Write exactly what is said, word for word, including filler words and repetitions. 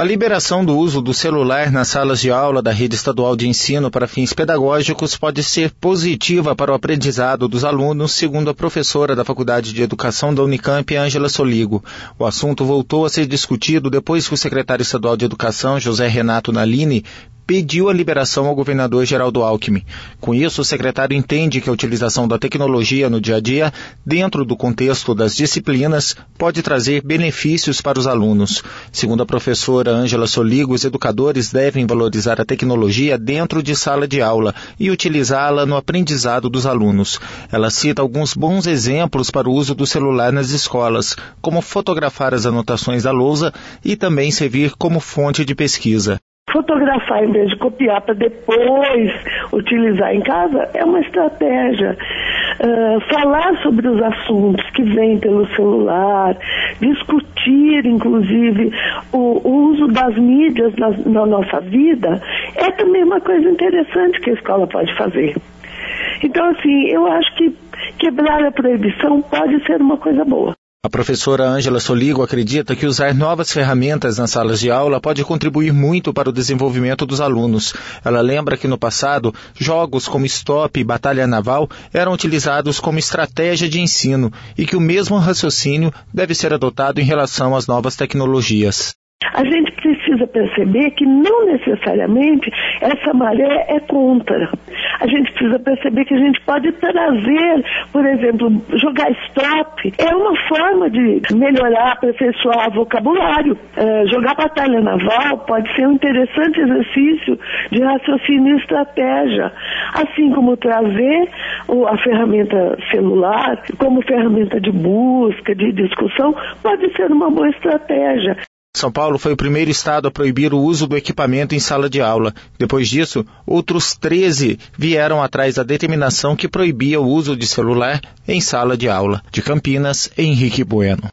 A liberação do uso do celular nas salas de aula da rede estadual de ensino para fins pedagógicos pode ser positiva para o aprendizado dos alunos, segundo a professora da Faculdade de Educação da Unicamp, Ângela Soligo. O assunto voltou a ser discutido depois que o secretário estadual de Educação, José Renato Nalini, pediu a liberação ao governador Geraldo Alckmin. Com isso, o secretário entende que a utilização da tecnologia no dia a dia, dentro do contexto das disciplinas, pode trazer benefícios para os alunos. Segundo a professora Ângela Soligo, os educadores devem valorizar a tecnologia dentro de sala de aula e utilizá-la no aprendizado dos alunos. Ela cita alguns bons exemplos para o uso do celular nas escolas, como fotografar as anotações da lousa e também servir como fonte de pesquisa. Fotografar em vez de copiar para depois utilizar em casa é uma estratégia. Uh, falar sobre os assuntos que vêm pelo celular, discutir, inclusive, o, o uso das mídias na, na nossa vida é também uma coisa interessante que a escola pode fazer. Então, assim, eu acho que quebrar a proibição pode ser uma coisa boa. A professora Ângela Soligo acredita que usar novas ferramentas nas salas de aula pode contribuir muito para o desenvolvimento dos alunos. Ela lembra que no passado, jogos como Stop e Batalha Naval eram utilizados como estratégia de ensino e que o mesmo raciocínio deve ser adotado em relação às novas tecnologias. A gente precisa perceber que não necessariamente essa maré é contra. A gente precisa perceber que a gente pode trazer, por exemplo, jogar stop é uma forma de melhorar, aperfeiçoar vocabulário. É, jogar batalha naval pode ser um interessante exercício de raciocínio e estratégia. Assim como trazer a ferramenta celular como ferramenta de busca, de discussão, pode ser uma boa estratégia. São Paulo foi o primeiro estado a proibir o uso do equipamento em sala de aula. Depois disso, outros treze vieram atrás da determinação que proibia o uso de celular em sala de aula. De Campinas, Henrique Bueno.